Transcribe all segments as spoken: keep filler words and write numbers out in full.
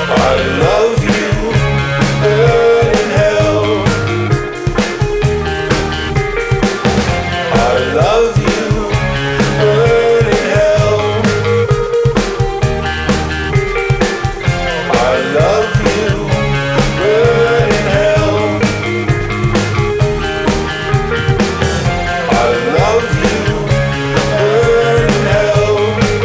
I love you, burn in hell. I love you, burn in hell. I love you, burn in hell. I love you, burn in hell.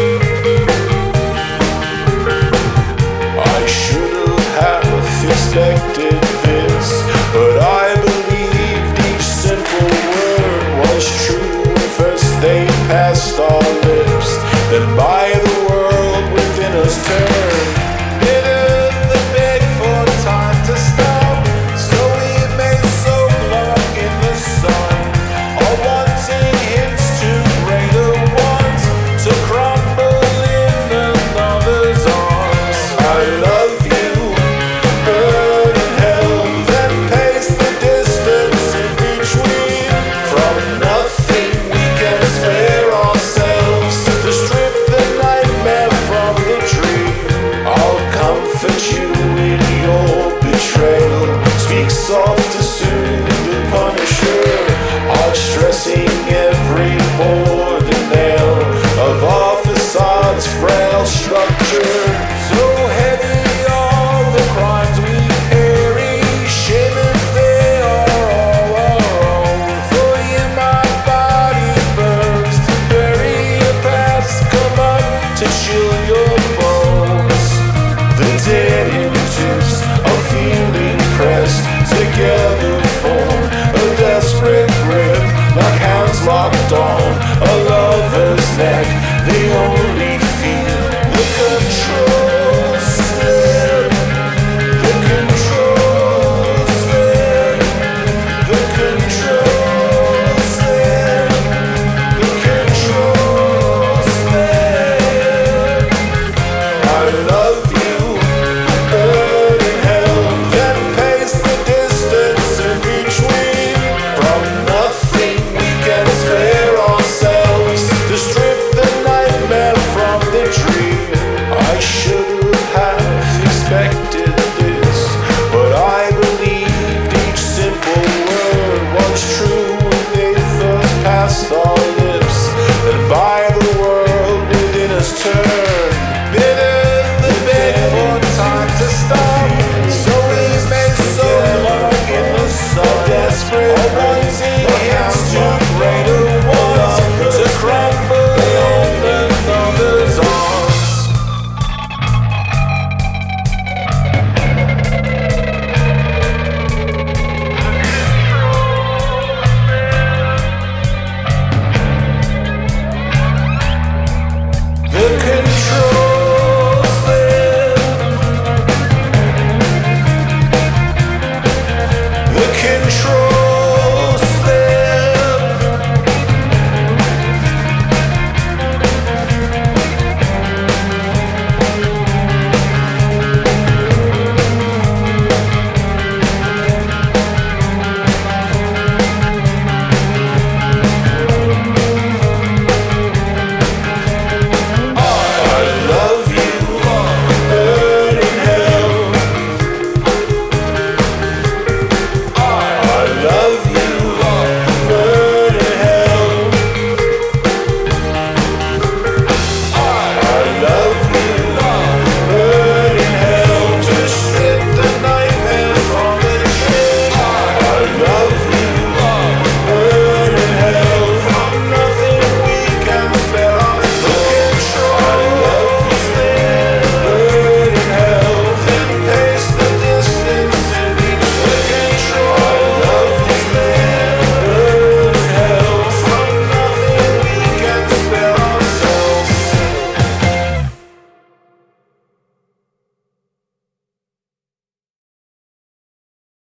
I should have expected this, but I believed each simple word was true when first they passed our lips. Then by the world within us turned, bitter the beg for time to stop. So we may soak long in the sun, all wanting hints to greater ones, to crumble in another's arms. I love you, burn in hell, then pace the distance in between. From nothing we can spare ourselves, to strip the nightmare from the dream. I'll comfort you in your betrayal, speak soft to soothe the punisher, outstressing every board and nail of our facade's frail structure. So heavy are the crimes we carry, shame if they are all our own. For in my body burns to bury your past, come up to chill your bones. The dead in tubes of feeling pressed together form a desperate grip, like hands locked on a lover's neck. They only feel the control slip, the control slip, the control slip, the control slip. I love you, burn in hell, then pace the distance in between. From nothing we can spare ourselves, to strip the nightmare from the dream. I should have expected